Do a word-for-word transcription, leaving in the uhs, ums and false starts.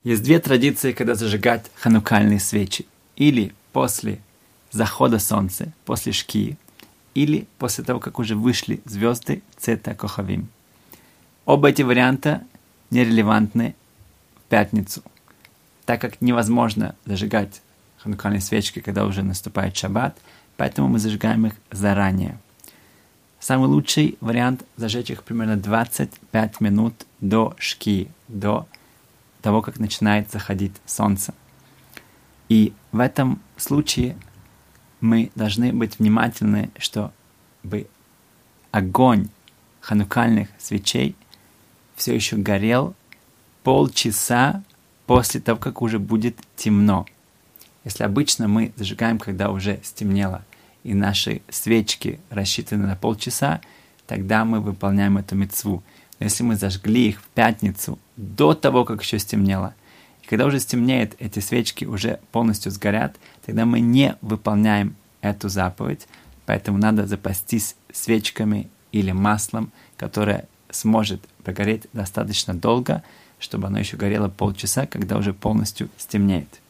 Есть две традиции, когда зажигать ханукальные свечи. Или после захода солнца, после шкии, или после того, как уже вышли звезды цвета кохавим. Оба эти варианта нерелевантны в пятницу, так как невозможно зажигать ханукальные свечки, когда уже наступает шаббат, поэтому мы зажигаем их заранее. Самый лучший вариант — зажечь их примерно двадцать пять минут до шки, до того, как начинает заходить солнце. И в этом случае мы должны быть внимательны, чтобы огонь ханукальных свечей все еще горел полчаса после того, как уже будет темно. Если обычно мы зажигаем, когда уже стемнело, и наши свечки рассчитаны на полчаса, тогда мы выполняем эту мицву. Но если мы зажгли их в пятницу до того, как еще стемнело, и когда уже стемнеет, эти свечки уже полностью сгорят, тогда мы не выполняем эту заповедь, поэтому надо запастись свечками или маслом, которое сможет прогореть достаточно долго, чтобы оно еще горело полчаса, когда уже полностью стемнеет.